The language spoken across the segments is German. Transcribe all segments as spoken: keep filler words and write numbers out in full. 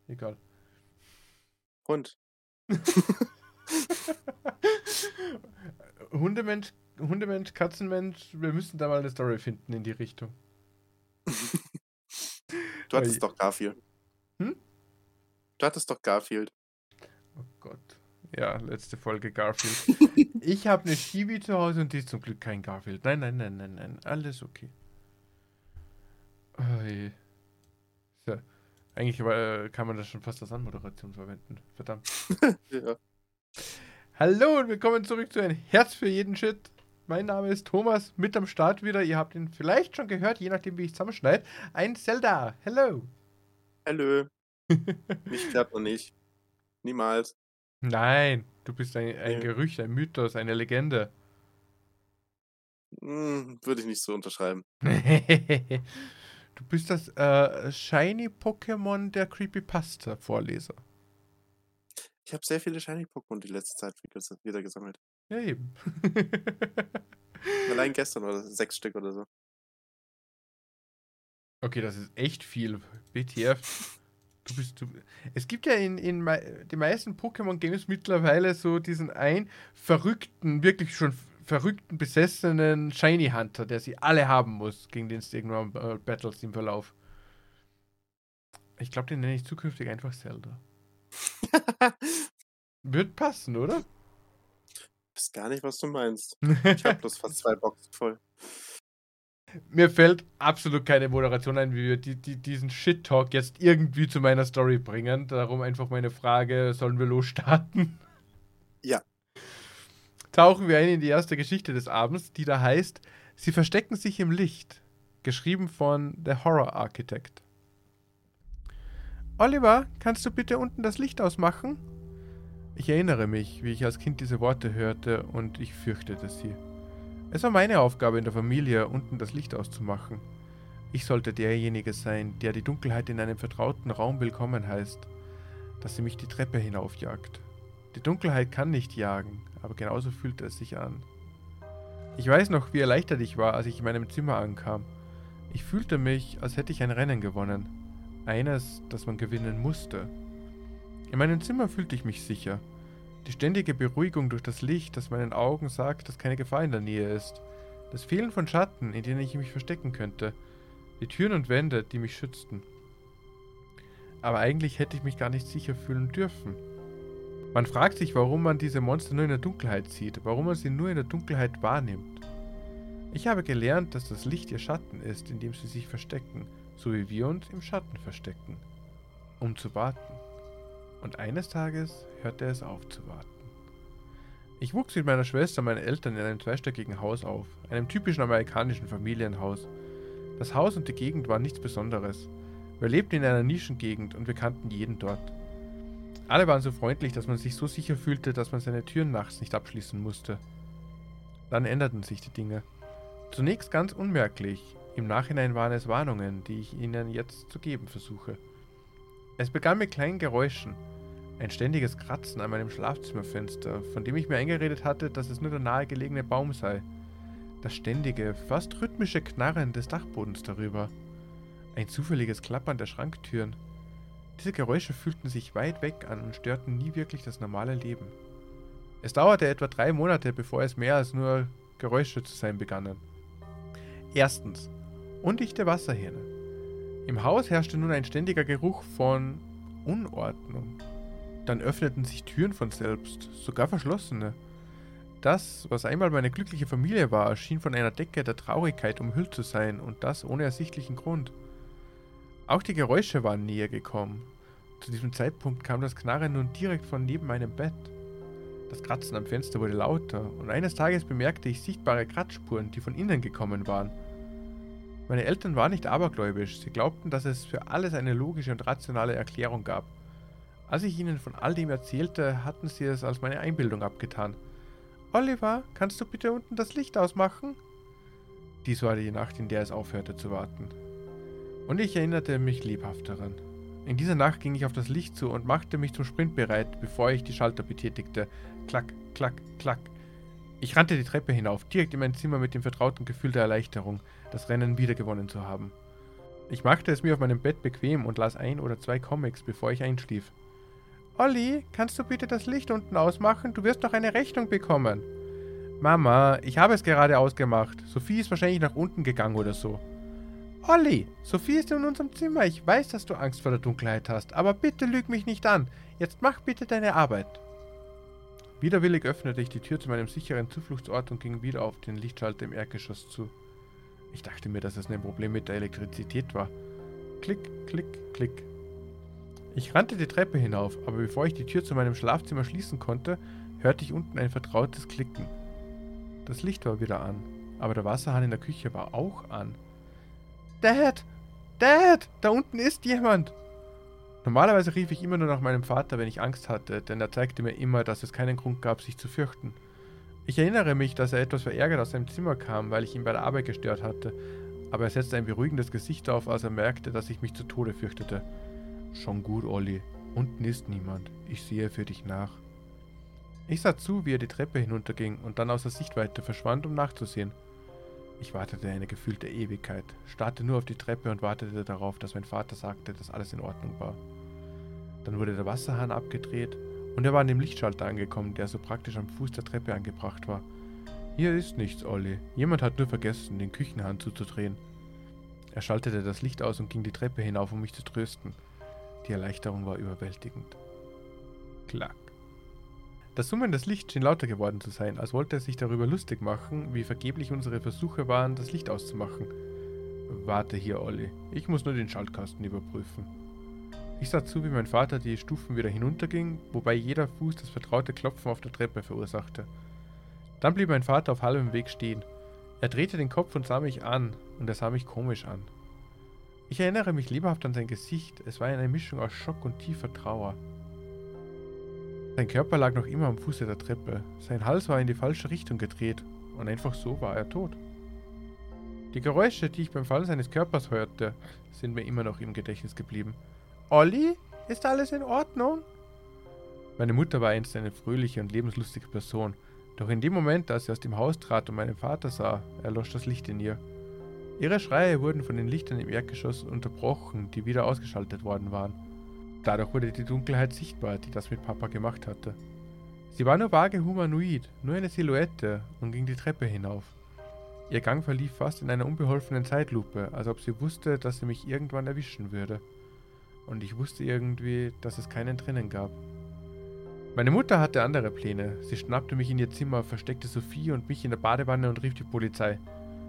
Egal. Hund. Hundemensch, Hundemensch, Katzenmensch, wir müssen da mal eine Story finden in die Richtung. Du hattest doch Garfield. Hm? Du hattest doch Garfield. Oh Gott. Ja, letzte Folge Garfield. Ich habe eine Chibi zu Hause und die ist zum Glück kein Garfield. Nein, nein, nein, nein, nein. Alles okay. Oh je. So. Eigentlich äh, kann man das schon fast als Anmoderation verwenden. Verdammt. Ja. Hallo und willkommen zurück zu Ein Herz für jeden Shit. Mein Name ist Thomas, mit am Start wieder. Ihr habt ihn vielleicht schon gehört, je nachdem wie ich zusammenschneide. Ein Zelda. Hello. Hallo. Mich klappt noch nicht. Niemals. Nein, du bist ein, ein Nee. Gerücht, ein Mythos, eine Legende. Hm, würde ich nicht so unterschreiben. Du bist das äh, Shiny-Pokémon der Creepypasta-Vorleser. Ich habe sehr viele Shiny-Pokémon die letzte Zeit wieder gesammelt. Ja, eben. Allein gestern oder sechs Stück oder so. Okay, das ist echt viel. B T F. Du bist du. Es gibt ja in, in mei- den meisten Pokémon-Games mittlerweile so diesen einen verrückten, wirklich schon verrückten, besessenen Shiny Hunter, der sie alle haben muss, gegen den es irgendwann äh, Battles im Verlauf. Ich glaube, den nenne ich zukünftig einfach Zelda. Wird passen, oder? Weiß gar nicht, was du meinst. Ich habe bloß fast zwei Boxen voll. Mir fällt absolut keine Moderation ein, wie wir die, die, diesen Shit-Talk jetzt irgendwie zu meiner Story bringen. Darum einfach meine Frage, sollen wir losstarten? Ja. Tauchen wir ein in die erste Geschichte des Abends, die da heißt Sie verstecken sich im Licht. Geschrieben von The Horror Architect. Oliver, kannst du bitte unten das Licht ausmachen? Ich erinnere mich, wie ich als Kind diese Worte hörte und ich fürchtete sie. Es war meine Aufgabe in der Familie, unten das Licht auszumachen. Ich sollte derjenige sein, der die Dunkelheit in einem vertrauten Raum willkommen heißt, dass sie mich die Treppe hinaufjagt. Die Dunkelheit kann nicht jagen, aber genauso fühlte es sich an. Ich weiß noch, wie erleichtert ich war, als ich in meinem Zimmer ankam. Ich fühlte mich, als hätte ich ein Rennen gewonnen. Eines, das man gewinnen musste. In meinem Zimmer fühlte ich mich sicher. Die ständige Beruhigung durch das Licht, das meinen Augen sagt, dass keine Gefahr in der Nähe ist. Das Fehlen von Schatten, in denen ich mich verstecken könnte. Die Türen und Wände, die mich schützten. Aber eigentlich hätte ich mich gar nicht sicher fühlen dürfen. Man fragt sich, warum man diese Monster nur in der Dunkelheit sieht, warum man sie nur in der Dunkelheit wahrnimmt. Ich habe gelernt, dass das Licht ihr Schatten ist, in dem sie sich verstecken, so wie wir uns im Schatten verstecken. Um zu warten. Und eines Tages hörte es auf zu warten. Ich wuchs mit meiner Schwester und meinen Eltern in einem zweistöckigen Haus auf, einem typischen amerikanischen Familienhaus. Das Haus und die Gegend waren nichts Besonderes. Wir lebten in einer Nischengegend und wir kannten jeden dort. Alle waren so freundlich, dass man sich so sicher fühlte, dass man seine Türen nachts nicht abschließen musste. Dann änderten sich die Dinge. Zunächst ganz unmerklich, im Nachhinein waren es Warnungen, die ich Ihnen jetzt zu geben versuche. Es begann mit kleinen Geräuschen. Ein ständiges Kratzen an meinem Schlafzimmerfenster, von dem ich mir eingeredet hatte, dass es nur der nahegelegene Baum sei. Das ständige, fast rhythmische Knarren des Dachbodens darüber. Ein zufälliges Klappern der Schranktüren. Diese Geräusche fühlten sich weit weg an und störten nie wirklich das normale Leben. Es dauerte etwa drei Monate, bevor es mehr als nur Geräusche zu sein begannen. Erstens. Undichte Wasserhähne. Im Haus herrschte nun ein ständiger Geruch von Unordnung. Dann öffneten sich Türen von selbst, sogar verschlossene. Das, was einmal meine glückliche Familie war, schien von einer Decke der Traurigkeit umhüllt zu sein, und das ohne ersichtlichen Grund. Auch die Geräusche waren näher gekommen. Zu diesem Zeitpunkt kam das Knarren nun direkt von neben meinem Bett. Das Kratzen am Fenster wurde lauter, und eines Tages bemerkte ich sichtbare Kratzspuren, die von innen gekommen waren. Meine Eltern waren nicht abergläubisch, sie glaubten, dass es für alles eine logische und rationale Erklärung gab. Als ich ihnen von all dem erzählte, hatten sie es als meine Einbildung abgetan. »Oliver, kannst du bitte unten das Licht ausmachen?« Dies war die Nacht, in der es aufhörte zu warten. Und ich erinnerte mich lebhaft daran. In dieser Nacht ging ich auf das Licht zu und machte mich zum Sprint bereit, bevor ich die Schalter betätigte. Klack, klack, klack. Ich rannte die Treppe hinauf, direkt in mein Zimmer mit dem vertrauten Gefühl der Erleichterung, das Rennen wiedergewonnen zu haben. Ich machte es mir auf meinem Bett bequem und las ein oder zwei Comics, bevor ich einschlief. Olli, kannst du bitte das Licht unten ausmachen? Du wirst noch eine Rechnung bekommen. Mama, ich habe es gerade ausgemacht. Sophie ist wahrscheinlich nach unten gegangen oder so. Olli, Sophie ist in unserem Zimmer. Ich weiß, dass du Angst vor der Dunkelheit hast, aber bitte lüg mich nicht an. Jetzt mach bitte deine Arbeit. Widerwillig öffnete ich die Tür zu meinem sicheren Zufluchtsort und ging wieder auf den Lichtschalter im Erdgeschoss zu. Ich dachte mir, dass es ein Problem mit der Elektrizität war. Klick, klick, klick. Ich rannte die Treppe hinauf, aber bevor ich die Tür zu meinem Schlafzimmer schließen konnte, hörte ich unten ein vertrautes Klicken. Das Licht war wieder an, aber der Wasserhahn in der Küche war auch an. Dad! Dad! Da unten ist jemand! Normalerweise rief ich immer nur nach meinem Vater, wenn ich Angst hatte, denn er zeigte mir immer, dass es keinen Grund gab, sich zu fürchten. Ich erinnere mich, dass er etwas verärgert aus seinem Zimmer kam, weil ich ihn bei der Arbeit gestört hatte, aber er setzte ein beruhigendes Gesicht auf, als er merkte, dass ich mich zu Tode fürchtete. Schon gut, Olli. Unten ist niemand. Ich sehe für dich nach. Ich sah zu, wie er die Treppe hinunterging und dann außer Sichtweite verschwand, um nachzusehen. Ich wartete eine gefühlte Ewigkeit, starrte nur auf die Treppe und wartete darauf, dass mein Vater sagte, dass alles in Ordnung war. Dann wurde der Wasserhahn abgedreht und er war an dem Lichtschalter angekommen, der so praktisch am Fuß der Treppe angebracht war. Hier ist nichts, Olli. Jemand hat nur vergessen, den Küchenhahn zuzudrehen. Er schaltete das Licht aus und ging die Treppe hinauf, um mich zu trösten. Die Erleichterung war überwältigend. Klack. Das Summen des Lichts schien lauter geworden zu sein, als wollte er sich darüber lustig machen, wie vergeblich unsere Versuche waren, das Licht auszumachen. Warte hier, Olli. Ich muss nur den Schaltkasten überprüfen. Ich sah zu, wie mein Vater die Stufen wieder hinunterging, wobei jeder Fuß das vertraute Klopfen auf der Treppe verursachte. Dann blieb mein Vater auf halbem Weg stehen. Er drehte den Kopf und sah mich an, und er sah mich komisch an. Ich erinnere mich lebhaft an sein Gesicht. Es war eine Mischung aus Schock und tiefer Trauer. Sein Körper lag noch immer am Fuße der Treppe. Sein Hals war in die falsche Richtung gedreht, und einfach so war er tot. Die Geräusche, die ich beim Fallen seines Körpers hörte, sind mir immer noch im Gedächtnis geblieben. Olli, ist alles in Ordnung? Meine Mutter war einst eine fröhliche und lebenslustige Person, doch in dem Moment, als sie aus dem Haus trat und meinen Vater sah, erlosch das Licht in ihr. Ihre Schreie wurden von den Lichtern im Erdgeschoss unterbrochen, die wieder ausgeschaltet worden waren. Dadurch wurde die Dunkelheit sichtbar, die das mit Papa gemacht hatte. Sie war nur vage humanoid, nur eine Silhouette, und ging die Treppe hinauf. Ihr Gang verlief fast in einer unbeholfenen Zeitlupe, als ob sie wusste, dass sie mich irgendwann erwischen würde. Und ich wusste irgendwie, dass es keinen drinnen gab. Meine Mutter hatte andere Pläne. Sie schnappte mich in ihr Zimmer, versteckte Sophie und mich in der Badewanne und rief die Polizei.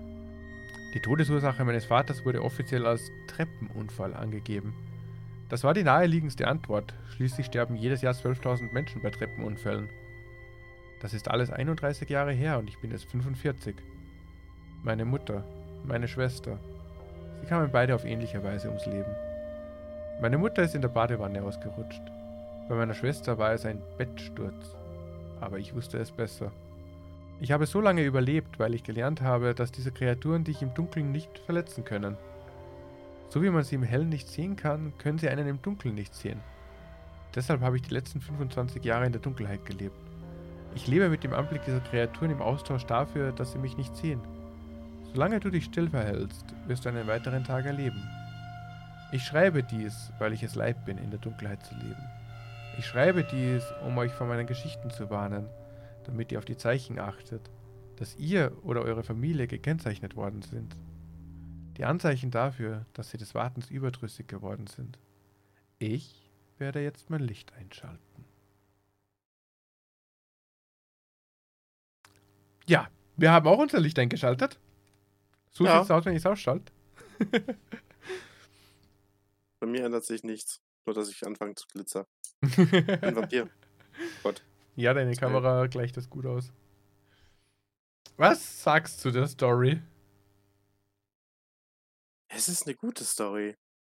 Die Todesursache meines Vaters wurde offiziell als Treppenunfall angegeben. Das war die naheliegendste Antwort. Schließlich sterben jedes Jahr zwölftausend Menschen bei Treppenunfällen. Das ist alles einunddreißig Jahre her und ich bin jetzt fünfundvierzig. Meine Mutter, meine Schwester. Sie kamen beide auf ähnliche Weise ums Leben. Meine Mutter ist in der Badewanne ausgerutscht. Bei meiner Schwester war es ein Bettsturz. Aber ich wusste es besser. Ich habe so lange überlebt, weil ich gelernt habe, dass diese Kreaturen dich im Dunkeln nicht verletzen können. So wie man sie im Hellen nicht sehen kann, können sie einen im Dunkeln nicht sehen. Deshalb habe ich die letzten fünfundzwanzig Jahre in der Dunkelheit gelebt. Ich lebe mit dem Anblick dieser Kreaturen im Austausch dafür, dass sie mich nicht sehen. Solange du dich still verhältst, wirst du einen weiteren Tag erleben. Ich schreibe dies, weil ich es leid bin, in der Dunkelheit zu leben. Ich schreibe dies, um euch vor meinen Geschichten zu warnen, damit ihr auf die Zeichen achtet, dass ihr oder eure Familie gekennzeichnet worden sind. Die Anzeichen dafür, dass sie des Wartens überdrüssig geworden sind. Ich werde jetzt mein Licht einschalten. Ja, wir haben auch unser Licht eingeschaltet. So Ja. sieht es aus, wenn ich es ausschalte. Bei mir ändert sich nichts. Nur, dass ich anfange zu glitzern. Ein Vampir. Gott. Ja, deine Kamera gleicht das gut aus. Was sagst du der Story? Es ist eine gute Story.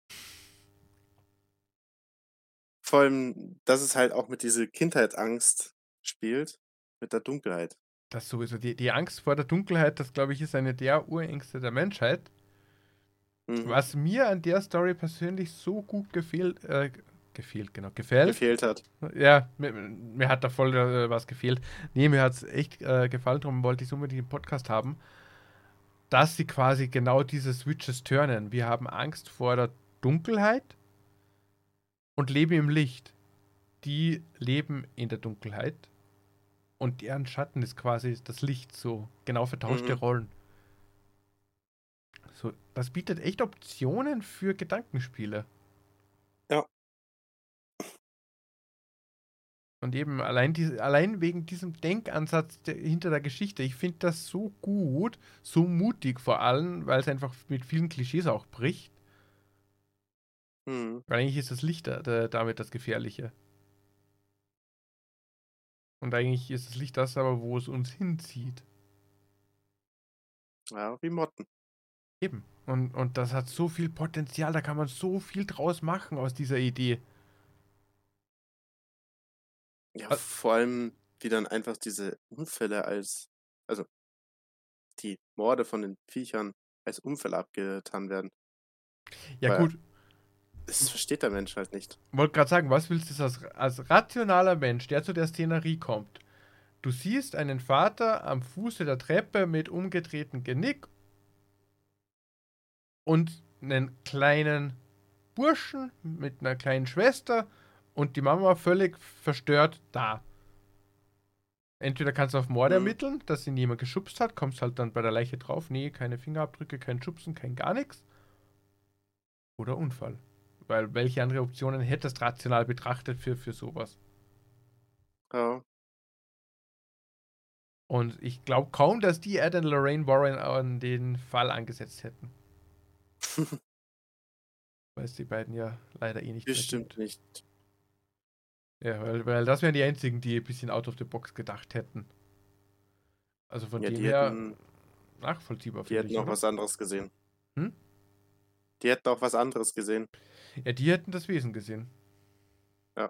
Vor allem, dass es halt auch mit dieser Kindheitsangst spielt, mit der Dunkelheit. Das sowieso. Die, die Angst vor der Dunkelheit, das glaube ich, ist eine der Urängste der Menschheit. Mhm. Was mir an der Story persönlich so gut gefehlt, äh, gefehlt, genau, gefällt. Gefehlt hat. Ja, mir, mir hat da voll äh, was gefehlt. Nee, mir hat es echt äh, gefallen, darum wollte ich es unbedingt im Podcast haben. dass sie quasi genau diese Switches turnen. Wir haben Angst vor der Dunkelheit und leben im Licht. Die leben in der Dunkelheit und deren Schatten ist quasi das Licht, so genau vertauschte Mhm. Rollen. So, das bietet echt Optionen für Gedankenspiele. Ja. Und eben allein, diese, allein wegen diesem Denkansatz der, hinter der Geschichte, ich finde das so gut, so mutig vor allem, weil es einfach mit vielen Klischees auch bricht. Mhm. Weil eigentlich ist das Licht da, da, damit das Gefährliche. Und eigentlich ist das Licht das aber, wo es uns hinzieht. Ja, wie Motten. Eben. Und, und das hat so viel Potenzial, da kann man so viel draus machen aus dieser Idee. Ja, Äh, vor allem, wie dann einfach diese Unfälle als also die Morde von den Viechern als Unfälle abgetan werden. Ja Weil gut, das versteht der Mensch halt nicht. wollte gerade sagen, was willst du als, als rationaler Mensch, der zu der Szenerie kommt? Du siehst einen Vater am Fuße der Treppe mit umgedrehtem Genick und einen kleinen Burschen mit einer kleinen Schwester und die Mama völlig verstört da. Entweder kannst du auf Mord Mhm. ermitteln, dass ihn jemand geschubst hat, kommst halt dann bei der Leiche drauf, nee, keine Fingerabdrücke, kein Schubsen, kein gar nichts. Oder Unfall. Weil welche andere Optionen hättest rational betrachtet für, für sowas? Ja. Und ich glaube kaum, dass die Ed und Lorraine Warren an den Fall angesetzt hätten. Weil es die beiden ja leider eh nicht mehr Bestimmt gibt. nicht. Ja, weil, weil das wären die einzigen, die ein bisschen out of the box gedacht hätten. Also von Ja, dem die her hätten nachvollziehbar, die finde hätten ich, auch oder? was anderes gesehen. Hm? Die hätten auch was anderes gesehen. Ja, die hätten das Wesen gesehen. Ja.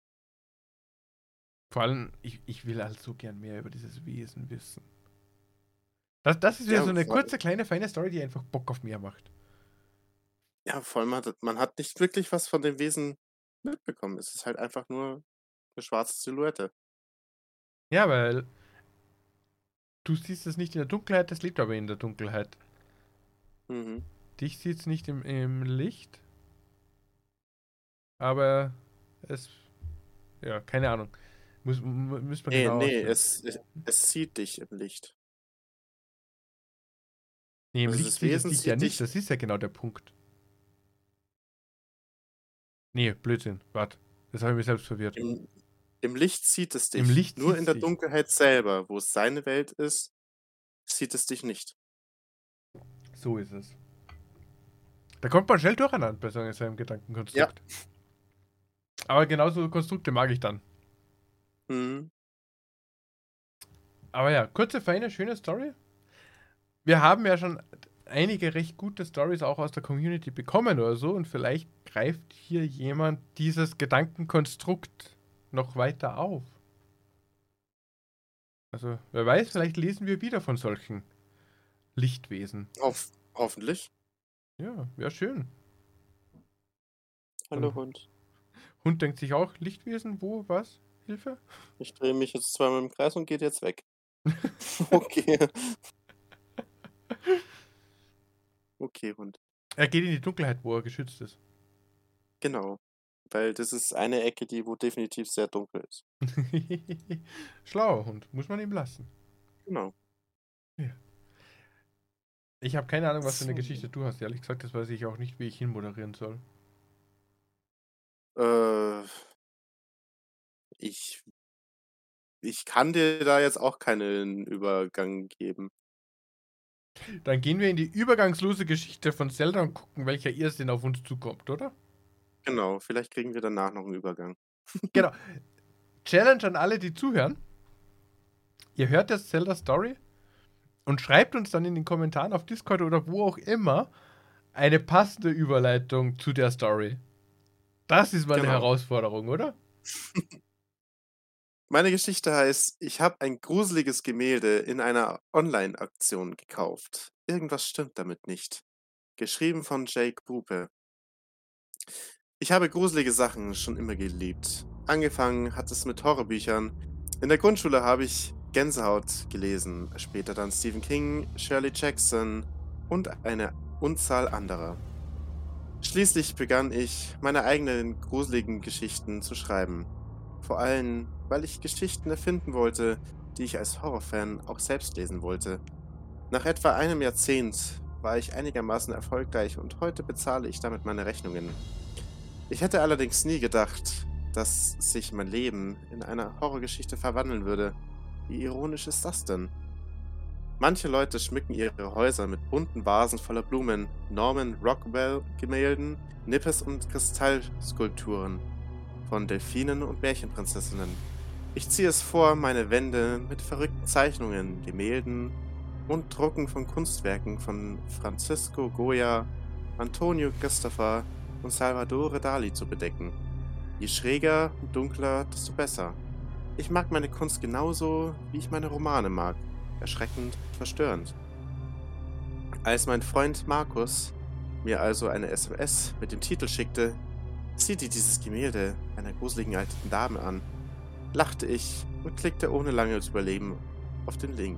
Vor allem, ich, ich will halt so gern mehr über dieses Wesen wissen. Das, das ist wieder so Ja, eine vor kurze, kleine, feine Story, die einfach Bock auf mehr macht. ja, vor allem hat man hat nicht wirklich was von dem Wesen mitbekommen. Es ist halt einfach nur 'ne schwarze Silhouette. Ja, weil du siehst es nicht in der Dunkelheit, das lebt aber in der Dunkelheit. Mhm. Dich sieht es nicht im, im Licht, aber es, ja, keine Ahnung. Muss, mu- müsste man Ne, genau ne, ausführen. es es es sieht dich im Licht. Nee, im Also, Licht das sieht es Wesen dich ja sieht nicht, dich das ist ja genau der Punkt. Nee, Blödsinn, warte. Das habe ich mir selbst verwirrt. im im Licht sieht es Im dich. Licht Nur sieht in es der dich. Dunkelheit selber, wo es seine Welt ist, sieht es dich nicht. So ist es. Da kommt man schnell durcheinander bei so einem Ja. Gedankenkonstrukt. Aber genauso Konstrukte mag ich dann. Mhm. Aber ja, kurze, feine, schöne Story. Wir haben ja schon einige recht gute Stories auch aus der Community bekommen oder so und vielleicht greift hier jemand dieses Gedankenkonstrukt noch weiter auf. Also, wer weiß, vielleicht lesen wir wieder von solchen Lichtwesen. Hoff hoffentlich. Ja, wäre schön. Hallo Und Hund. Hund denkt sich auch, Lichtwesen, wo, was? Hilfe? Ich drehe mich jetzt zweimal im Kreis und geht jetzt weg. Okay. Okay, Hund. Er geht in die Dunkelheit, wo er geschützt ist. Genau. Weil das ist eine Ecke, die wo definitiv sehr dunkel ist. Schlauer Hund, muss man ihm lassen. Genau. Ja. Ich habe keine Ahnung, was für eine So. Geschichte du hast. Ehrlich gesagt, das weiß ich auch nicht, wie ich hinmoderieren soll. Äh, ich ich kann dir da jetzt auch keinen Übergang geben. Dann gehen wir in die übergangslose Geschichte von Zelda und gucken, welcher Irrsinn auf uns zukommt, oder? Genau, vielleicht kriegen wir danach noch 'n Übergang. Genau. Challenge an alle, die zuhören. Ihr hört jetzt Zelda Story und schreibt uns dann in den Kommentaren auf Discord oder wo auch immer eine passende Überleitung zu der Story. Das ist mal eine Genau. Herausforderung, oder? Meine Geschichte heißt: „Ich habe ein gruseliges Gemälde in einer Online-Aktion gekauft. Irgendwas stimmt damit nicht.“ Geschrieben von Jake Bupe. Ich habe gruselige Sachen schon immer geliebt. Angefangen hat es mit Horrorbüchern. In der Grundschule habe ich Gänsehaut gelesen, später dann Stephen King, Shirley Jackson und eine Unzahl anderer. Schließlich begann ich, meine eigenen gruseligen Geschichten zu schreiben. Vor allem, weil ich Geschichten erfinden wollte, die ich als Horrorfan auch selbst lesen wollte. Nach etwa einem Jahrzehnt war ich einigermaßen erfolgreich und heute bezahle ich damit meine Rechnungen. Ich hätte allerdings nie gedacht, dass sich mein Leben in eine Horrorgeschichte verwandeln würde. Wie ironisch ist das denn? Manche Leute schmücken ihre Häuser mit bunten Vasen voller Blumen, Norman Rockwell-Gemälden, Nippes- und Kristallskulpturen von Delfinen und Märchenprinzessinnen. Ich ziehe es vor, meine Wände mit verrückten Zeichnungen, Gemälden und Drucken von Kunstwerken von Francisco Goya, Antonio Christopher und Salvador Dali zu bedecken. Je schräger und dunkler, desto besser. Ich mag meine Kunst genauso, wie ich meine Romane mag. Erschreckend und verstörend. Als mein Freund Markus mir also eine S M S mit dem Titel schickte, sieh dir dieses Gemälde einer gruseligen alten Dame an, lachte ich und klickte ohne lange zu überlegen auf den Link.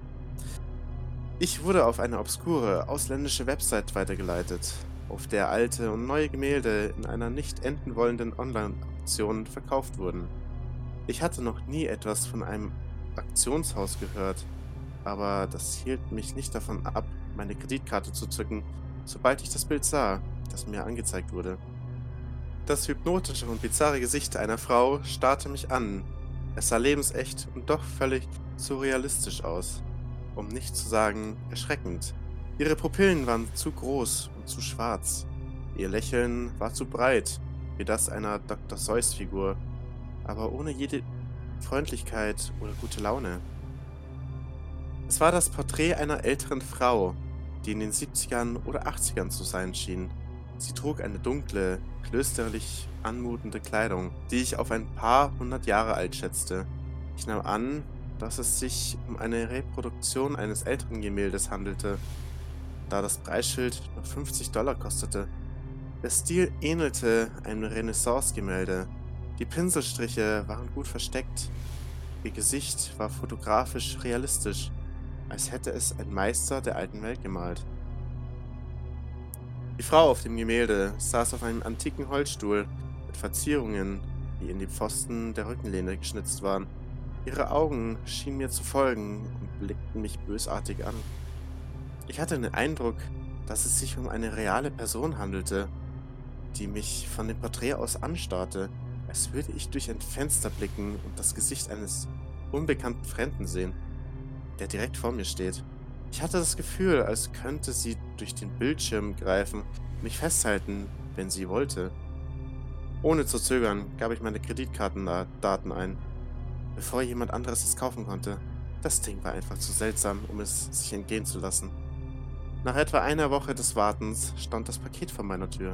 Ich wurde auf eine obskure ausländische Website weitergeleitet, auf der alte und neue Gemälde in einer nicht enden wollenden Online-Auktion verkauft wurden. Ich hatte noch nie etwas von einem Auktionshaus gehört, aber das hielt mich nicht davon ab, meine Kreditkarte zu zücken, sobald ich das Bild sah, das mir angezeigt wurde. Das hypnotische und bizarre Gesicht einer Frau starrte mich an. Es sah lebensecht und doch völlig surrealistisch aus, um nicht zu sagen erschreckend. Ihre Pupillen waren zu groß und zu schwarz. Ihr Lächeln war zu breit, wie das einer Doktor Seuss-Figur, aber ohne jede Freundlichkeit oder gute Laune. Es war das Porträt einer älteren Frau, die in den siebzigern oder achtzigern zu sein schien. Sie trug eine dunkle, klösterlich anmutende Kleidung, die ich auf ein paar hundert Jahre alt schätzte. Ich nahm an, dass es sich um eine Reproduktion eines älteren Gemäldes handelte, da das Preisschild nur fünfzig Dollar kostete. Der Stil ähnelte einem Renaissance-Gemälde. Die Pinselstriche waren gut versteckt. Ihr Gesicht war fotografisch realistisch, als hätte es ein Meister der alten Welt gemalt. Die Frau auf dem Gemälde saß auf einem antiken Holzstuhl mit Verzierungen, die in die Pfosten der Rückenlehne geschnitzt waren. Ihre Augen schienen mir zu folgen und blickten mich bösartig an. Ich hatte den Eindruck, dass es sich um eine reale Person handelte, die mich von dem Porträt aus anstarrte, als würde ich durch ein Fenster blicken und das Gesicht eines unbekannten Fremden sehen, der direkt vor mir steht. Ich hatte das Gefühl, als könnte sie durch den Bildschirm greifen und mich festhalten, wenn sie wollte. Ohne zu zögern gab ich meine Kreditkartendaten ein, bevor jemand anderes es kaufen konnte. Das Ding war einfach zu seltsam, um es sich entgehen zu lassen. Nach etwa einer Woche des Wartens stand das Paket vor meiner Tür.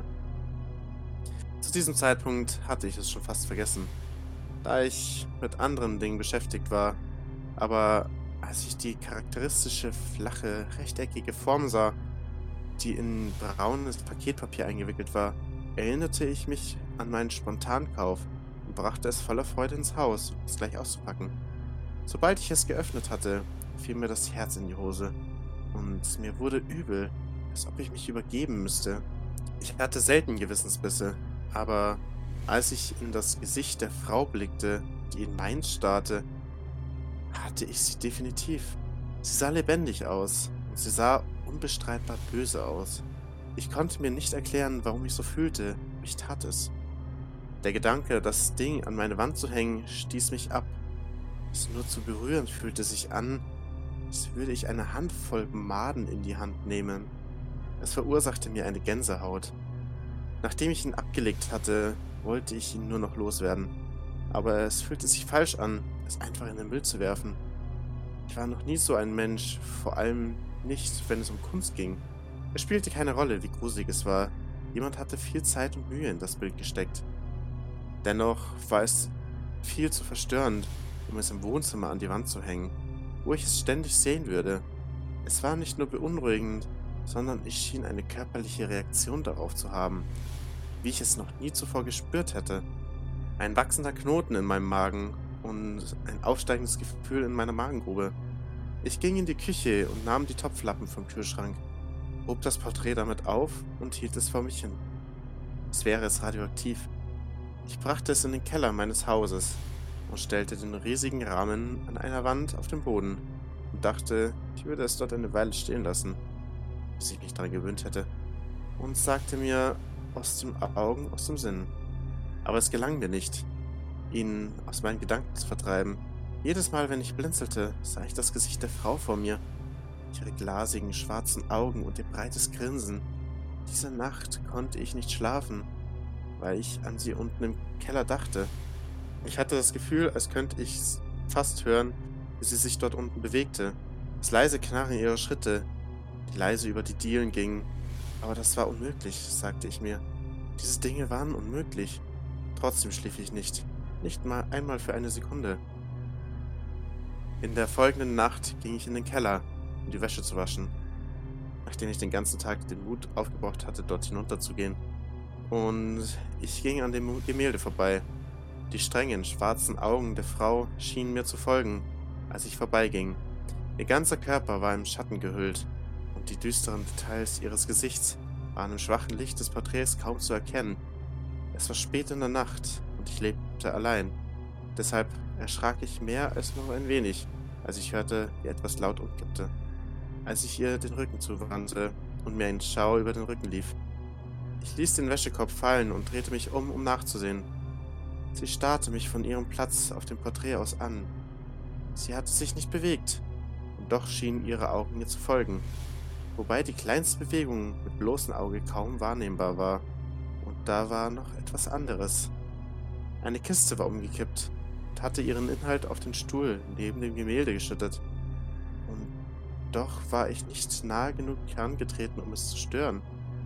Zu diesem Zeitpunkt hatte ich es schon fast vergessen, da ich mit anderen Dingen beschäftigt war, aber als ich die charakteristische, flache, rechteckige Form sah, die in braunes Paketpapier eingewickelt war, erinnerte ich mich an meinen Spontankauf und brachte es voller Freude ins Haus, um es gleich auszupacken. Sobald ich es geöffnet hatte, fiel mir das Herz in die Hose und mir wurde übel, als ob ich mich übergeben müsste. Ich hatte selten Gewissensbisse, aber als ich in das Gesicht der Frau blickte, die in meins starrte, hatte ich sie definitiv. Sie sah lebendig aus und sie sah unbestreitbar böse aus. Ich konnte mir nicht erklären, warum ich so fühlte, aber ich tat es. Der Gedanke, das Ding an meine Wand zu hängen, stieß mich ab. Es nur zu berühren fühlte sich an, als würde ich eine Handvoll Maden in die Hand nehmen. Es verursachte mir eine Gänsehaut. Nachdem ich ihn abgelegt hatte, wollte ich ihn nur noch loswerden. Aber es fühlte sich falsch an, es einfach in den Müll zu werfen. Ich war noch nie so ein Mensch, vor allem nicht, wenn es um Kunst ging. Es spielte keine Rolle, wie gruselig es war. Jemand hatte viel Zeit und Mühe in das Bild gesteckt. Dennoch war es viel zu verstörend, um es im Wohnzimmer an die Wand zu hängen, wo ich es ständig sehen würde. Es war nicht nur beunruhigend, sondern ich schien eine körperliche Reaktion darauf zu haben, wie ich es noch nie zuvor gespürt hätte. Ein wachsender Knoten in meinem Magen und ein aufsteigendes Gefühl in meiner Magengrube. Ich ging in die Küche und nahm die Topflappen vom Kühlschrank, hob das Porträt damit auf und hielt es vor mich hin. Als wäre es radioaktiv. Ich brachte es in den Keller meines Hauses und stellte den riesigen Rahmen an einer Wand auf den Boden und dachte, ich würde es dort eine Weile stehen lassen, bis ich mich daran gewöhnt hätte, und sagte mir, aus den Augen, aus dem Sinn. Aber es gelang mir nicht, ihn aus meinen Gedanken zu vertreiben. Jedes Mal, wenn ich blinzelte, sah ich das Gesicht der Frau vor mir, ihre glasigen, schwarzen Augen und ihr breites Grinsen. Diese Nacht konnte ich nicht schlafen, weil ich an sie unten im Keller dachte. Ich hatte das Gefühl, als könnte ich fast hören, wie sie sich dort unten bewegte. Das leise Knarren ihrer Schritte, die leise über die Dielen gingen. Aber das war unmöglich, sagte ich mir. Diese Dinge waren unmöglich. Trotzdem schlief ich nicht. Nicht mal einmal für eine Sekunde. In der folgenden Nacht ging ich in den Keller, um die Wäsche zu waschen, nachdem ich den ganzen Tag den Mut aufgebracht hatte, dort hinunterzugehen. Und ich ging an dem Gemälde vorbei. Die strengen, schwarzen Augen der Frau schienen mir zu folgen, als ich vorbeiging. Ihr ganzer Körper war im Schatten gehüllt, und die düsteren Details ihres Gesichts waren im schwachen Licht des Porträts kaum zu erkennen. Es war spät in der Nacht, und ich lebte allein. Deshalb erschrak ich mehr als nur ein wenig, als ich hörte, wie etwas laut umkippte, als ich ihr den Rücken zuwandte und mir ein Schauer über den Rücken lief. Ich ließ den Wäschekorb fallen und drehte mich um, um nachzusehen. Sie starrte mich von ihrem Platz auf dem Porträt aus an. Sie hatte sich nicht bewegt, und doch schienen ihre Augen mir zu folgen, wobei die kleinste Bewegung mit bloßem Auge kaum wahrnehmbar war. Und da war noch etwas anderes. Eine Kiste war umgekippt und hatte ihren Inhalt auf den Stuhl neben dem Gemälde geschüttet. Und doch war ich nicht nahe genug herangetreten, um es zu stören.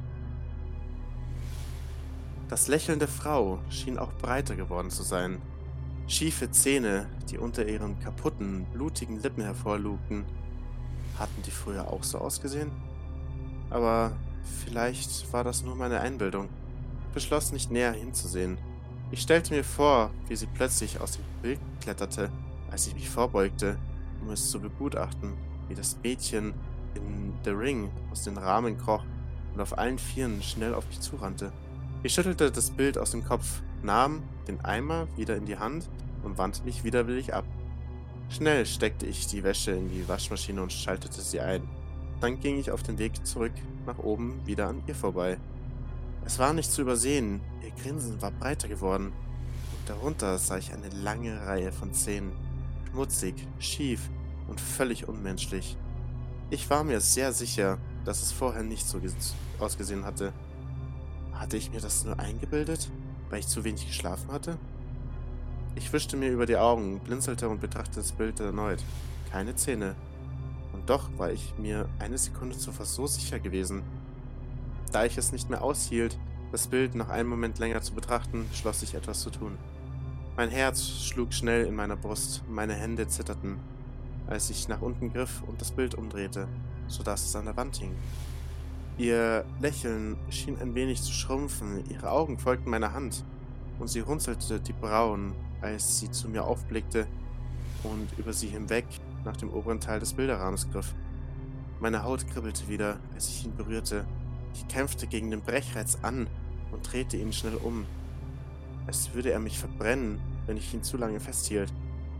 Das Lächeln der Frau schien auch breiter geworden zu sein. Schiefe Zähne, die unter ihren kaputten, blutigen Lippen hervorlugten. Hatten die früher auch so ausgesehen? Aber vielleicht war das nur meine Einbildung. Ich beschloss, nicht näher hinzusehen. Ich stellte mir vor, wie sie plötzlich aus dem Bild kletterte, als ich mich vorbeugte, um es zu begutachten, wie das Mädchen in The Ring aus dem Rahmen kroch und auf allen Vieren schnell auf mich zurannte. Ich schüttelte das Bild aus dem Kopf, nahm den Eimer wieder in die Hand und wandte mich widerwillig ab. Schnell steckte ich die Wäsche in die Waschmaschine und schaltete sie ein. Dann ging ich auf den Weg zurück nach oben wieder an ihr vorbei. Es war nicht zu übersehen, ihr Grinsen war breiter geworden, und darunter sah ich eine lange Reihe von Zähnen, schmutzig, schief und völlig unmenschlich. Ich war mir sehr sicher, dass es vorher nicht so ausgesehen hatte. Hatte ich mir das nur eingebildet, weil ich zu wenig geschlafen hatte? Ich wischte mir über die Augen, blinzelte und betrachtete das Bild erneut. Keine Zähne. Und doch war ich mir eine Sekunde zuvor so sicher gewesen. Da ich es nicht mehr aushielt, das Bild noch einen Moment länger zu betrachten, beschloss ich, etwas zu tun. Mein Herz schlug schnell in meiner Brust, meine Hände zitterten, als ich nach unten griff und das Bild umdrehte, sodass es an der Wand hing. Ihr Lächeln schien ein wenig zu schrumpfen, ihre Augen folgten meiner Hand, und sie runzelte die Brauen, als sie zu mir aufblickte und über sie hinweg nach dem oberen Teil des Bilderrahmens griff. Meine Haut kribbelte wieder, als ich ihn berührte. Ich kämpfte gegen den Brechreiz an und drehte ihn schnell um, als würde er mich verbrennen, wenn ich ihn zu lange festhielt.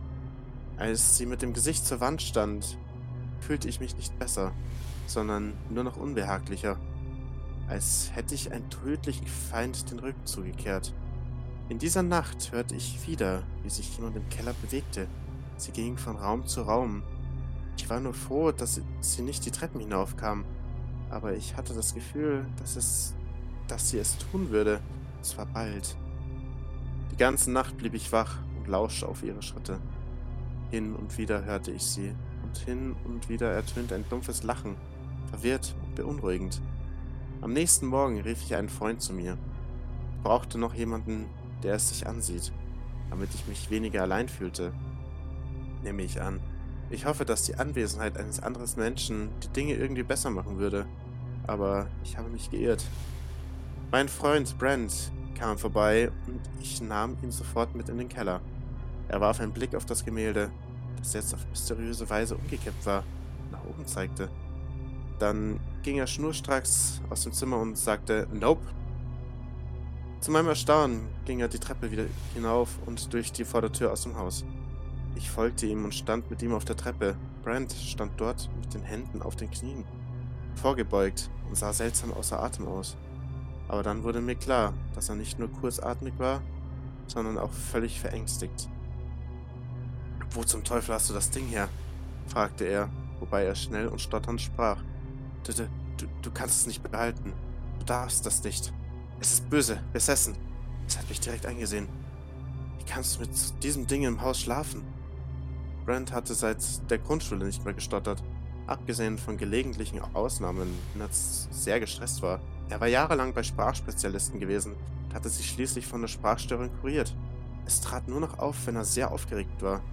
Als sie mit dem Gesicht zur Wand stand, fühlte ich mich nicht besser, sondern nur noch unbehaglicher, als hätte ich einen tödlichen Feind den Rücken zugekehrt. In dieser Nacht hörte ich wieder, wie sich jemand im Keller bewegte. Sie ging von Raum zu Raum. Ich war nur froh, dass sie, sie nicht die Treppen hinaufkam, aber ich hatte das Gefühl, dass es, dass sie es tun würde, und zwar bald. Die ganze Nacht blieb ich wach und lauschte auf ihre Schritte. Hin und wieder hörte ich sie, und hin und wieder ertönte ein dumpfes Lachen, verwirrt und beunruhigend. Am nächsten Morgen rief ich einen Freund zu mir. Ich brauchte noch jemanden, der es sich ansieht, damit ich mich weniger allein fühlte. Nehme ich an. Ich hoffe, dass die Anwesenheit eines anderen Menschen die Dinge irgendwie besser machen würde, aber ich habe mich geirrt. Mein Freund Brent kam vorbei und ich nahm ihn sofort mit in den Keller. Er warf einen Blick auf das Gemälde, das jetzt auf mysteriöse Weise umgekippt war, nach oben zeigte. Dann ging er schnurstracks aus dem Zimmer und sagte, Nope. Zu meinem Erstaunen ging er die Treppe wieder hinauf und durch die Vordertür aus dem Haus. Ich folgte ihm und stand mit ihm auf der Treppe. Brent stand dort mit den Händen auf den Knien, vorgebeugt und sah seltsam außer Atem aus. Aber dann wurde mir klar, dass er nicht nur kurzatmig war, sondern auch völlig verängstigt. »Wo zum Teufel hast du das Ding her?« fragte er, wobei er schnell und stotternd sprach. Du, du, du kannst es nicht behalten. Du darfst das nicht. Es ist böse, besessen. Es hat mich direkt angesehen. Wie kannst du mit diesem Ding im Haus schlafen? Brent hatte seit der Grundschule nicht mehr gestottert, abgesehen von gelegentlichen Ausnahmen, wenn er sehr gestresst war. Er war jahrelang bei Sprachspezialisten gewesen und hatte sich schließlich von der Sprachstörung kuriert. Es trat nur noch auf, wenn er sehr aufgeregt war.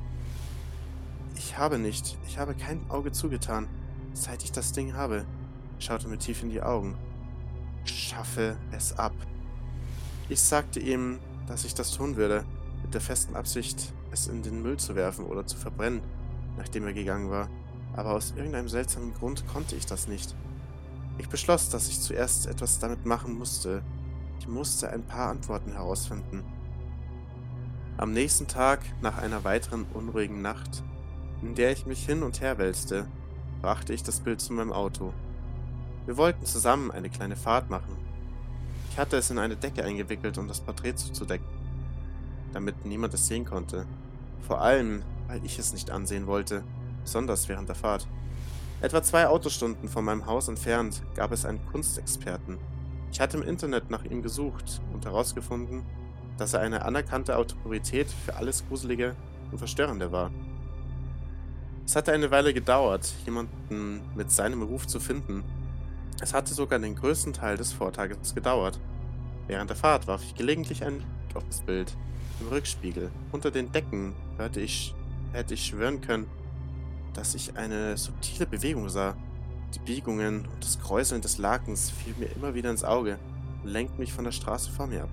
Ich habe nicht, ich habe kein Auge zugetan, seit ich das Ding habe. Er schaute mir tief in die Augen. Schaffe es ab. Ich sagte ihm, dass ich das tun würde, mit der festen Absicht, es in den Müll zu werfen oder zu verbrennen, nachdem er gegangen war. Aber aus irgendeinem seltsamen Grund konnte ich das nicht. Ich beschloss, dass ich zuerst etwas damit machen musste. Ich musste ein paar Antworten herausfinden. Am nächsten Tag, nach einer weiteren unruhigen Nacht, in der ich mich hin und her wälzte, brachte ich das Bild zu meinem Auto. Wir wollten zusammen eine kleine Fahrt machen. Ich hatte es in eine Decke eingewickelt, um das Porträt zuzudecken, damit niemand es sehen konnte. Vor allem, weil ich es nicht ansehen wollte, besonders während der Fahrt. Etwa zwei Autostunden von meinem Haus entfernt gab es einen Kunstexperten. Ich hatte im Internet nach ihm gesucht und herausgefunden, dass er eine anerkannte Autorität für alles Gruselige und Verstörende war. Es hatte eine Weile gedauert, jemanden mit seinem Ruf zu finden. Es hatte sogar den größten Teil des Vortages gedauert. Während der Fahrt warf ich gelegentlich einen Blick auf das Bild. Im Rückspiegel, unter den Decken, hörte ich, hätte ich schwören können, dass ich eine subtile Bewegung sah. Die Biegungen und das Kräuseln des Lakens fielen mir immer wieder ins Auge und lenkten mich von der Straße vor mir ab.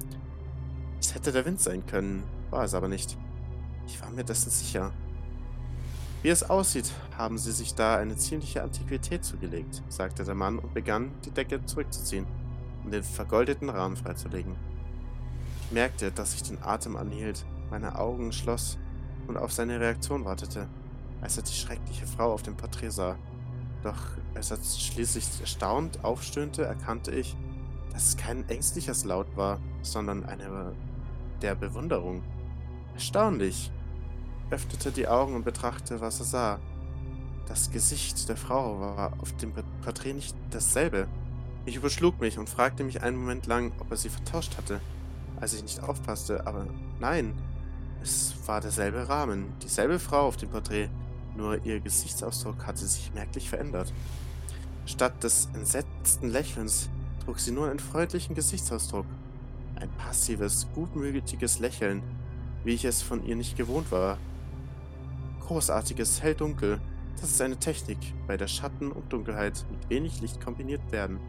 Es hätte der Wind sein können, war es aber nicht. Ich war mir dessen sicher. Wie es aussieht, haben sie sich da eine ziemliche Antiquität zugelegt, sagte der Mann und begann, die Decke zurückzuziehen, um den vergoldeten Rahmen freizulegen. Ich merkte, dass ich den Atem anhielt, meine Augen schloss und auf seine Reaktion wartete, als er die schreckliche Frau auf dem Porträt sah. Doch als er schließlich erstaunt aufstöhnte, erkannte ich, dass es kein ängstliches Laut war, sondern eine der Bewunderung. Erstaunlich! Öffnete die Augen und betrachtete, was er sah. Das Gesicht der Frau war auf dem Porträt nicht dasselbe. Ich überschlug mich und fragte mich einen Moment lang, ob er sie vertauscht hatte, als ich nicht aufpasste, aber nein, es war derselbe Rahmen, dieselbe Frau auf dem Porträt, nur ihr Gesichtsausdruck hatte sich merklich verändert. Statt des entsetzten Lächelns trug sie nur einen freundlichen Gesichtsausdruck, ein passives, gutmütiges Lächeln, wie ich es von ihr nicht gewohnt war. Großartiges Hell-Dunkel, das ist eine Technik, bei der Schatten und Dunkelheit mit wenig Licht kombiniert werden.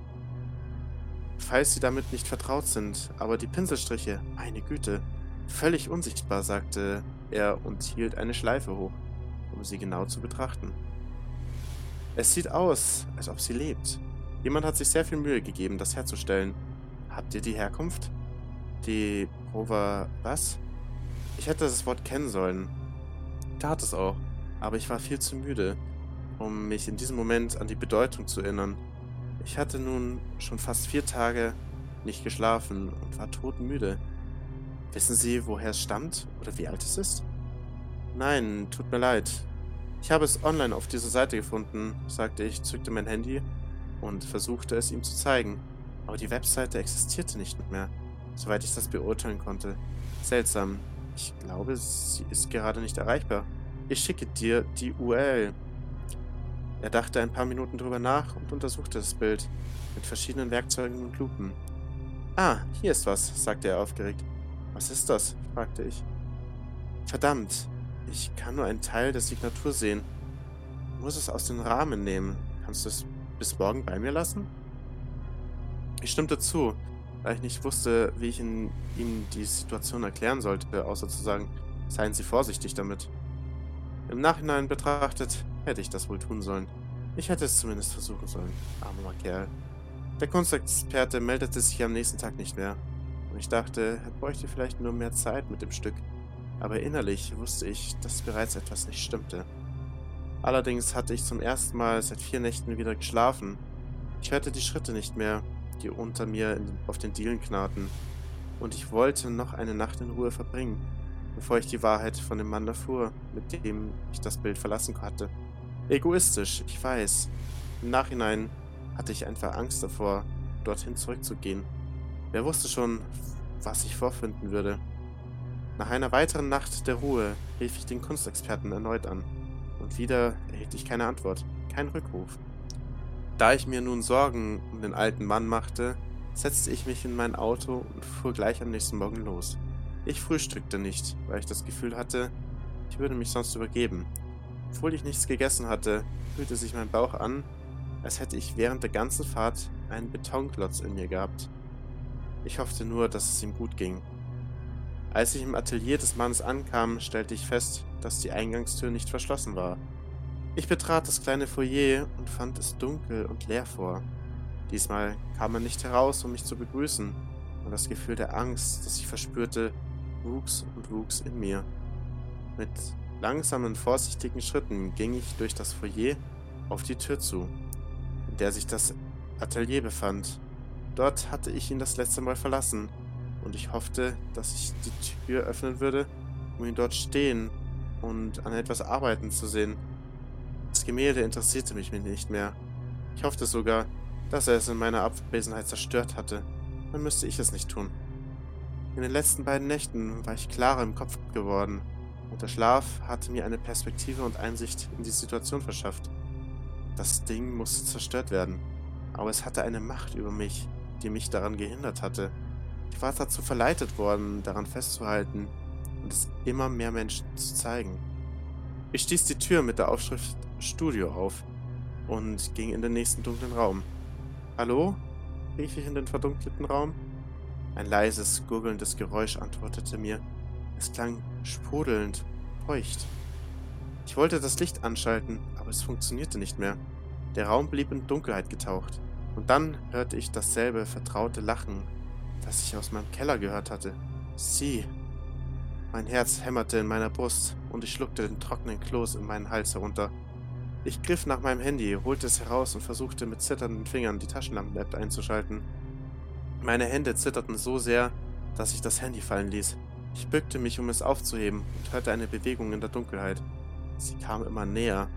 Falls Sie damit nicht vertraut sind, aber die Pinselstriche, meine Güte, völlig unsichtbar, sagte er und hielt eine Schleife hoch, um sie genau zu betrachten. Es sieht aus, als ob sie lebt. Jemand hat sich sehr viel Mühe gegeben, das herzustellen. Habt ihr die Herkunft? Die Prova... was? Ich hätte das Wort kennen sollen. Tat es auch, aber ich war viel zu müde, um mich in diesem Moment an die Bedeutung zu erinnern. Ich hatte nun schon fast vier Tage nicht geschlafen und war todmüde. Wissen Sie, woher es stammt oder wie alt es ist? Nein, tut mir leid. Ich habe es online auf dieser Seite gefunden, sagte ich, zückte mein Handy und versuchte es ihm zu zeigen. Aber die Webseite existierte nicht mehr, soweit ich das beurteilen konnte. Seltsam. Ich glaube, sie ist gerade nicht erreichbar. Ich schicke dir die U R L. Er dachte ein paar Minuten drüber nach und untersuchte das Bild mit verschiedenen Werkzeugen und Lupen. Ah, hier ist was, sagte er aufgeregt. Was ist das? Fragte ich. Verdammt, ich kann nur einen Teil der Signatur sehen. Ich muss es aus dem Rahmen nehmen. Kannst du es bis morgen bei mir lassen? Ich stimmte zu, da ich nicht wusste, wie ich in, ihm die Situation erklären sollte, außer zu sagen, Seien Sie vorsichtig damit. Im Nachhinein betrachtet, hätte ich das wohl tun sollen. Ich hätte es zumindest versuchen sollen, armer Kerl. Der Kunstexperte meldete sich am nächsten Tag nicht mehr. Und ich dachte, er bräuchte vielleicht nur mehr Zeit mit dem Stück. Aber innerlich wusste ich, dass bereits etwas nicht stimmte. Allerdings hatte ich zum ersten Mal seit vier Nächten wieder geschlafen. Ich hörte die Schritte nicht mehr, die unter mir in, auf den Dielen knarrten. Und ich wollte noch eine Nacht in Ruhe verbringen, bevor ich die Wahrheit von dem Mann erfuhr, mit dem ich das Bild verlassen hatte. Egoistisch, ich weiß. Im Nachhinein hatte ich einfach Angst davor, dorthin zurückzugehen. Wer wusste schon, was ich vorfinden würde. Nach einer weiteren Nacht der Ruhe rief ich den Kunstexperten erneut an. Und wieder erhielt ich keine Antwort, kein Rückruf. Da ich mir nun Sorgen um den alten Mann machte, setzte ich mich in mein Auto und fuhr gleich am nächsten Morgen los. Ich frühstückte nicht, weil ich das Gefühl hatte, ich würde mich sonst übergeben. Obwohl ich nichts gegessen hatte, fühlte sich mein Bauch an, als hätte ich während der ganzen Fahrt einen Betonklotz in mir gehabt. Ich hoffte nur, dass es ihm gut ging. Als ich im Atelier des Mannes ankam, stellte ich fest, dass die Eingangstür nicht verschlossen war. Ich betrat das kleine Foyer und fand es dunkel und leer vor. Diesmal kam er nicht heraus, um mich zu begrüßen, und das Gefühl der Angst, das ich verspürte, wuchs und wuchs in mir. Mit langsamen, vorsichtigen Schritten ging ich durch das Foyer auf die Tür zu, in der sich das Atelier befand. Dort hatte ich ihn das letzte Mal verlassen, und ich hoffte, dass ich die Tür öffnen würde, um ihn dort stehen und an etwas arbeiten zu sehen. Das Gemälde interessierte mich nicht mehr. Ich hoffte sogar, dass er es in meiner Abwesenheit zerstört hatte. Dann müsste ich es nicht tun. In den letzten beiden Nächten war ich klarer im Kopf geworden, und der Schlaf hatte mir eine Perspektive und Einsicht in die Situation verschafft. Das Ding musste zerstört werden, aber es hatte eine Macht über mich, die mich daran gehindert hatte. Ich war dazu verleitet worden, daran festzuhalten und es immer mehr Menschen zu zeigen. Ich stieß die Tür mit der Aufschrift Studio auf und ging in den nächsten dunklen Raum. »Hallo?« rief ich in den verdunkelten Raum. Ein leises, gurgelndes Geräusch antwortete mir. Es klang sprudelnd, feucht. Ich wollte das Licht anschalten, aber es funktionierte nicht mehr. Der Raum blieb in Dunkelheit getaucht. Und dann hörte ich dasselbe vertraute Lachen, das ich aus meinem Keller gehört hatte. Sie. Mein Herz hämmerte in meiner Brust und ich schluckte den trockenen Kloß in meinen Hals herunter. Ich griff nach meinem Handy, holte es heraus und versuchte mit zitternden Fingern die Taschenlampen-App einzuschalten. Meine Hände zitterten so sehr, dass ich das Handy fallen ließ. Ich bückte mich, um es aufzuheben, und hörte eine Bewegung in der Dunkelheit. Sie kam immer näher.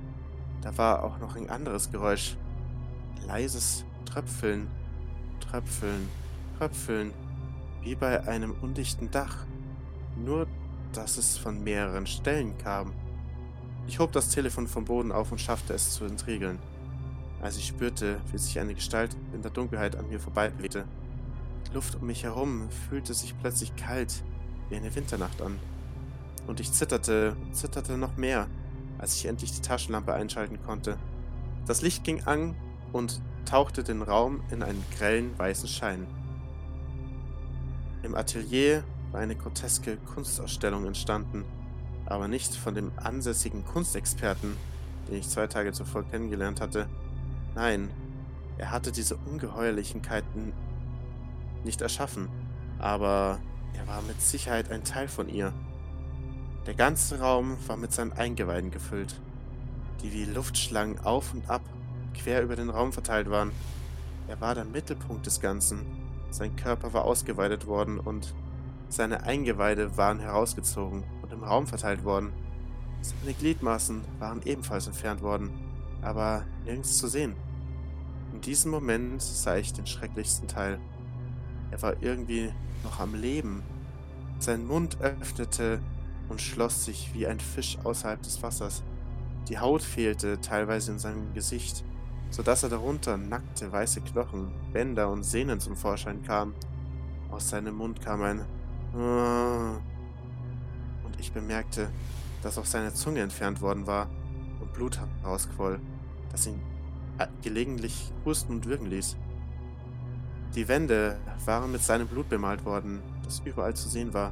Da war auch noch ein anderes Geräusch. Ein leises Tröpfeln, Tröpfeln, Tröpfeln, wie bei einem undichten Dach. Nur, dass es von mehreren Stellen kam. Ich hob das Telefon vom Boden auf und schaffte es zu entriegeln, als ich spürte, wie sich eine Gestalt in der Dunkelheit an mir vorbeibewegte. Die Luft um mich herum fühlte sich plötzlich kalt, wie eine Winternacht an. Und ich zitterte, zitterte noch mehr, als ich endlich die Taschenlampe einschalten konnte. Das Licht ging an und tauchte den Raum in einen grellen, weißen Schein. Im Atelier war eine groteske Kunstausstellung entstanden, aber nicht von dem ansässigen Kunstexperten, den ich zwei Tage zuvor kennengelernt hatte. Nein, er hatte diese Ungeheuerlichkeiten nicht erschaffen, aber er war mit Sicherheit ein Teil von ihr. Der ganze Raum war mit seinen Eingeweiden gefüllt, die wie Luftschlangen auf und ab, quer über den Raum verteilt waren. Er war der Mittelpunkt des Ganzen. Sein Körper war ausgeweidet worden und seine Eingeweide waren herausgezogen und im Raum verteilt worden. Seine Gliedmaßen waren ebenfalls entfernt worden, aber nirgends zu sehen. In diesem Moment sah ich den schrecklichsten Teil. Er war irgendwie noch am Leben. Sein Mund öffnete und schloss sich wie ein Fisch außerhalb des Wassers. Die Haut fehlte teilweise in seinem Gesicht, sodass er darunter nackte weiße Knochen, Bänder und Sehnen zum Vorschein kamen. Aus seinem Mund kam ein und ich bemerkte, dass auch seine Zunge entfernt worden war und Blut herausquoll, das ihn gelegentlich husten und würgen ließ. Die Wände waren mit seinem Blut bemalt worden, das überall zu sehen war.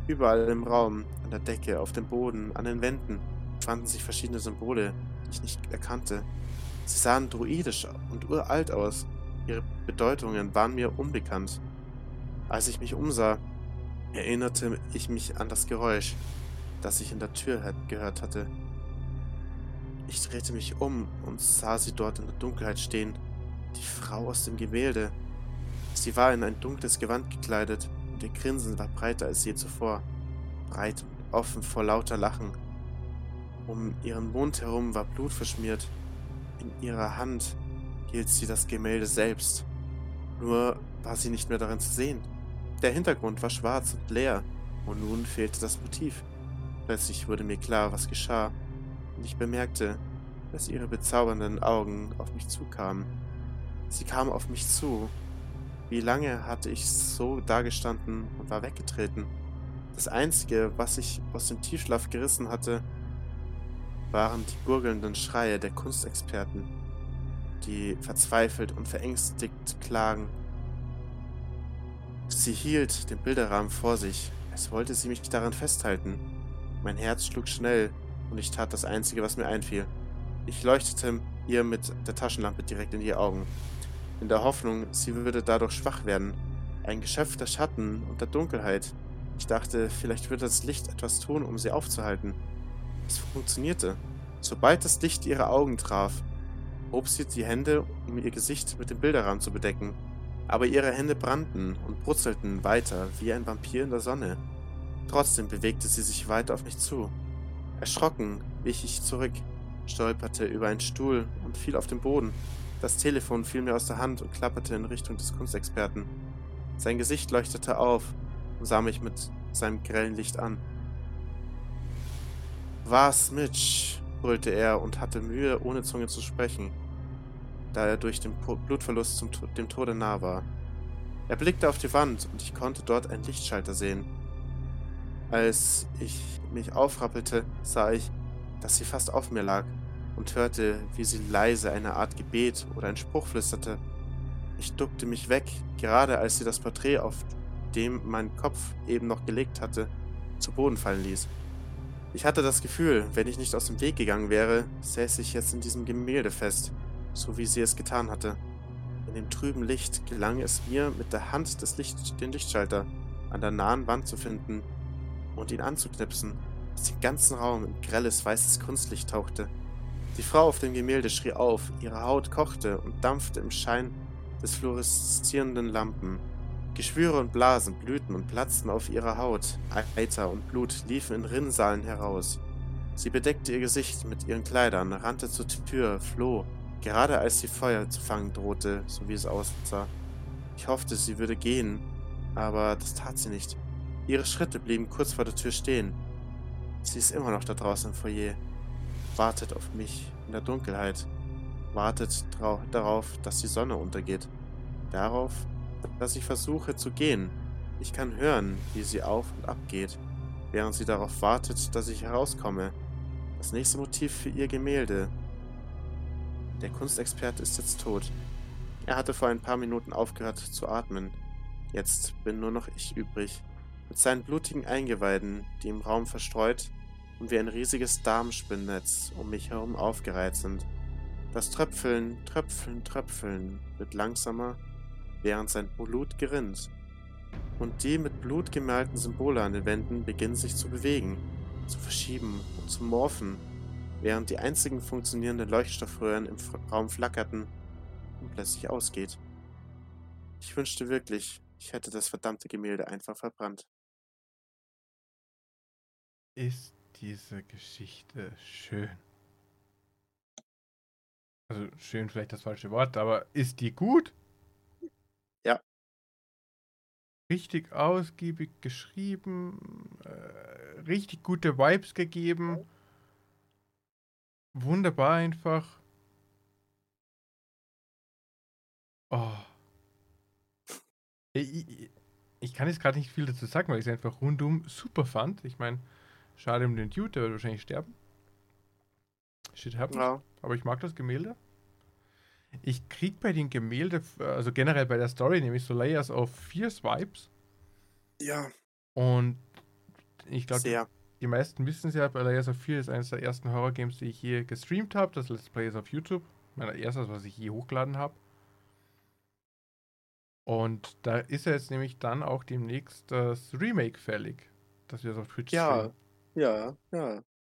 Überall im Raum, an der Decke, auf dem Boden, an den Wänden fanden sich verschiedene Symbole, die ich nicht erkannte. Sie sahen druidisch und uralt aus. Ihre Bedeutungen waren mir unbekannt. Als ich mich umsah, erinnerte ich mich an das Geräusch, das ich in der Tür hat- gehört hatte. Ich drehte mich um und sah sie dort in der Dunkelheit stehen. Die Frau aus dem Gemälde. Sie war in ein dunkles Gewand gekleidet und ihr Grinsen war breiter als je zuvor. Breit und offen vor lauter Lachen. Um ihren Mund herum war Blut verschmiert. In ihrer Hand hielt sie das Gemälde selbst. Nur war sie nicht mehr darin zu sehen. Der Hintergrund war schwarz und leer und nun fehlte das Motiv. Plötzlich wurde mir klar, was geschah, und ich bemerkte, dass ihre bezaubernden Augen auf mich zukamen. Sie kam auf mich zu. Wie lange hatte ich so dagestanden und war weggetreten? Das Einzige, was ich aus dem Tiefschlaf gerissen hatte, waren die gurgelnden Schreie der Kunstexperten, die verzweifelt und verängstigt klagen. Sie hielt den Bilderrahmen vor sich, als wollte sie mich daran festhalten. Mein Herz schlug schnell und ich tat das Einzige, was mir einfiel. Ich leuchtete ihr mit der Taschenlampe direkt in die Augen, in der Hoffnung, sie würde dadurch schwach werden. Ein Geschöpf der Schatten und der Dunkelheit. Ich dachte, vielleicht würde das Licht etwas tun, um sie aufzuhalten. Es funktionierte. Sobald das Licht ihre Augen traf, hob sie die Hände, um ihr Gesicht mit dem Bilderrahmen zu bedecken. Aber ihre Hände brannten und brutzelten weiter wie ein Vampir in der Sonne. Trotzdem bewegte sie sich weiter auf mich zu. Erschrocken wich ich zurück, stolperte über einen Stuhl und fiel auf den Boden. Das Telefon fiel mir aus der Hand und klapperte in Richtung des Kunstexperten. Sein Gesicht leuchtete auf und sah mich mit seinem grellen Licht an. Was, Mitch? Brüllte er und hatte Mühe, ohne Zunge zu sprechen, da er durch den Po- Blutverlust zum To- dem Tode nah war. Er blickte auf die Wand und ich konnte dort einen Lichtschalter sehen. Als ich mich aufrappelte, sah ich, dass sie fast auf mir lag und hörte, wie sie leise eine Art Gebet oder einen Spruch flüsterte. Ich duckte mich weg, gerade als sie das Porträt, auf dem mein Kopf eben noch gelegt hatte, zu Boden fallen ließ. Ich hatte das Gefühl, wenn ich nicht aus dem Weg gegangen wäre, säße ich jetzt in diesem Gemälde fest, so wie sie es getan hatte. In dem trüben Licht gelang es mir, mit der Hand des Licht, den Lichtschalter an der nahen Wand zu finden und ihn anzuknipsen, dass den ganzen Raum in grelles weißes Kunstlicht tauchte. Die Frau auf dem Gemälde schrie auf, ihre Haut kochte und dampfte im Schein des fluoreszierenden Lampen. Geschwüre und Blasen blühten und platzten auf ihrer Haut, Eiter und Blut liefen in Rinnsalen heraus. Sie bedeckte ihr Gesicht mit ihren Kleidern, rannte zur Tür, floh, gerade als sie Feuer zu fangen drohte, so wie es aussah. Ich hoffte, sie würde gehen, aber das tat sie nicht. Ihre Schritte blieben kurz vor der Tür stehen. Sie ist immer noch da draußen im Foyer, wartet auf mich in der Dunkelheit, wartet drau- darauf, dass die Sonne untergeht, darauf, dass ich versuche zu gehen. Ich kann hören, wie sie auf und ab geht, während sie darauf wartet, dass ich herauskomme. Das nächste Motiv für ihr Gemälde. Der Kunstexperte ist jetzt tot. Er hatte vor ein paar Minuten aufgehört zu atmen. Jetzt bin nur noch ich übrig, mit seinen blutigen Eingeweiden, die im Raum verstreut und wie ein riesiges Darmspinnnetz um mich herum aufgereiht sind. Das Tröpfeln, Tröpfeln, Tröpfeln wird langsamer, während sein Blut gerinnt. Und die mit Blut gemalten Symbole an den Wänden beginnen sich zu bewegen, zu verschieben und zu morphen, während die einzigen funktionierenden Leuchtstoffröhren im F- Raum flackerten und plötzlich ausgeht. Ich wünschte wirklich, ich hätte das verdammte Gemälde einfach verbrannt. Ist diese Geschichte schön? Also schön vielleicht das falsche Wort, aber ist die gut? Ja, Richtig ausgiebig geschrieben, äh, richtig gute Vibes gegeben, wunderbar einfach. Oh, ich, ich, ich kann jetzt gerade nicht viel dazu sagen, weil ich es einfach rundum super fand. Ich meine, schade um den Dude, der wird wahrscheinlich sterben. Shit happens. ja, Aber ich mag das Gemälde. Ich krieg bei den Gemälde, also generell bei der Story, nämlich so Layers of Fierce Vibes. ja, Und ich glaube, Sehr. die meisten wissen es ja, bei Layers of Fear ist eines der ersten Horror-Games, die ich je gestreamt habe. Das Let's Play ist auf YouTube. Mein erstes, was ich je hochgeladen habe. Und da ist ja jetzt nämlich dann auch demnächst das Remake fällig, dass wir es auf Twitch streamen. Ja, ja, ja.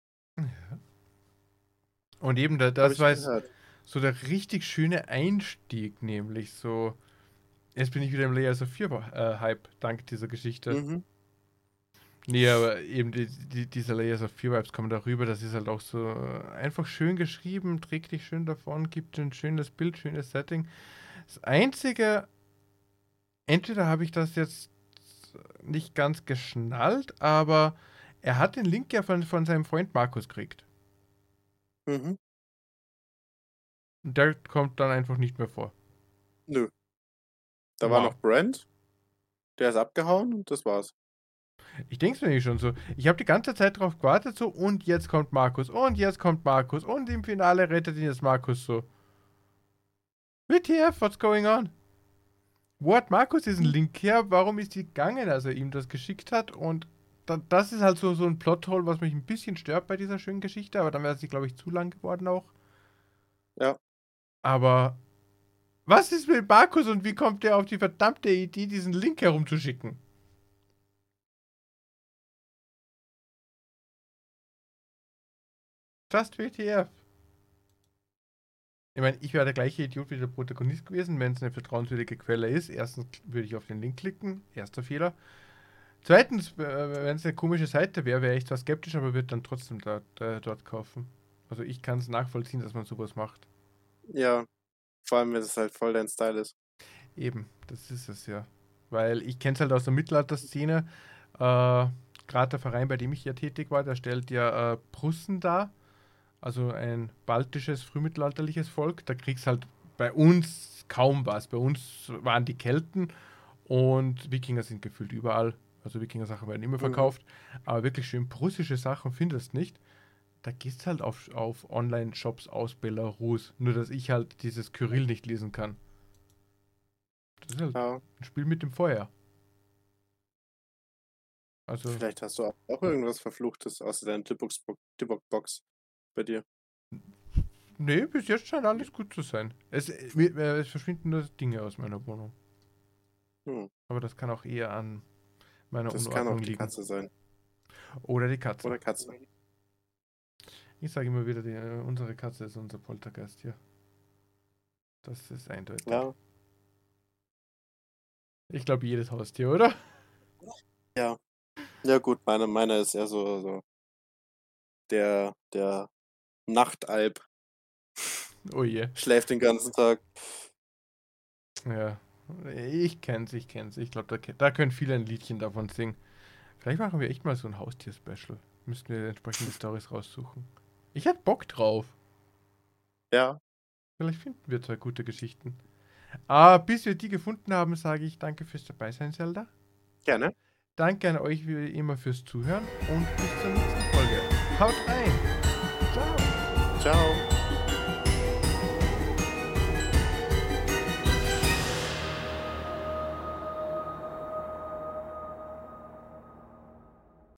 Und eben, da, Habe das ich war jetzt gehört. so der richtig schöne Einstieg, nämlich so. Jetzt bin ich wieder im Layers of Fear äh, Hype, dank dieser Geschichte. Mhm. Nee, aber eben die, die, diese Layers of Fear Vibes kommen darüber, das ist halt auch so äh, einfach schön geschrieben, trägt dich schön davon, gibt ein schönes Bild, schönes Setting. Das einzige, entweder habe ich das jetzt nicht ganz geschnallt, aber er hat den Link ja von, von seinem Freund Markus gekriegt. Mhm. Und der kommt dann einfach nicht mehr vor. Nö. Da war Wow. noch Brent, der ist abgehauen und das war's. Ich denke es mir nicht schon so. Ich habe die ganze Zeit drauf gewartet, so, und jetzt kommt Markus, und jetzt kommt Markus, und im Finale rettet ihn jetzt Markus so. W T F, what's going on? Wo hat Markus diesen Link her? Warum ist die gegangen, als er ihm das geschickt hat? Und da, das ist halt so, so ein Plothole, was mich ein bisschen stört bei dieser schönen Geschichte, aber dann wäre sie, glaube ich, zu lang geworden auch. Ja. Aber was ist mit Markus und wie kommt der auf die verdammte Idee, diesen Link herumzuschicken? Just W T F. Ich meine, ich wäre der gleiche Idiot wie der Protagonist gewesen, wenn es eine vertrauenswürdige Quelle ist. Erstens würde ich auf den Link klicken, erster Fehler. Zweitens, äh, wenn es eine komische Seite wäre, wäre ich zwar skeptisch, aber würde dann trotzdem dort, äh, dort kaufen. Also ich kann es nachvollziehen, dass man sowas macht. Ja. Vor allem, wenn es halt voll dein Style ist. Eben, das ist es ja. Weil ich kenne es halt aus der Mittelalterszene. Äh, Gerade der Verein, bei dem ich ja tätig war, der stellt ja äh, Prussen dar. Also ein baltisches, frühmittelalterliches Volk. Da kriegst halt bei uns kaum was. Bei uns waren die Kelten und Wikinger sind gefühlt überall. Also Wikinger-Sachen werden immer Mhm. verkauft. Aber wirklich schön prussische Sachen findest du nicht. Da gehst halt auf, auf Online-Shops aus Belarus. Nur, dass ich halt dieses Kyrill nicht lesen kann. Das ist halt Ja. ein Spiel mit dem Feuer. Also, Vielleicht hast du auch auch irgendwas Verfluchtes außer deiner Tipbox bei dir. nee, bis jetzt scheint alles gut zu sein. Es, mir- äh, es verschwinden nur Dinge aus meiner Wohnung. Hm. Aber das kann auch eher an meiner Das kann Unordnung auch die liegen. Katze sein. Oder die Katze. Oder Katze. Ich sage immer wieder, die, äh, unsere Katze ist unser Poltergeist hier. Das ist eindeutig. Ja. Ich glaube, jedes Haustier, oder? Ja. Ja gut, meine, meine ist eher so, so der, der Nachtalb. Oh je. Schläft den ganzen Tag. Ja. Ich kenn's, ich kenn's. Ich glaube, da, ke- da können viele ein Liedchen davon singen. Vielleicht machen wir echt mal so ein Haustier-Special. Müssten wir entsprechende Stories raussuchen. Ich hätte Bock drauf. Ja, Vielleicht finden wir zwei gute Geschichten. Aber bis wir die gefunden haben, sage ich danke fürs Dabeisein, Zelda. gerne. Danke an euch wie immer fürs Zuhören und bis zur nächsten Folge. Haut rein. Ciao. Ciao.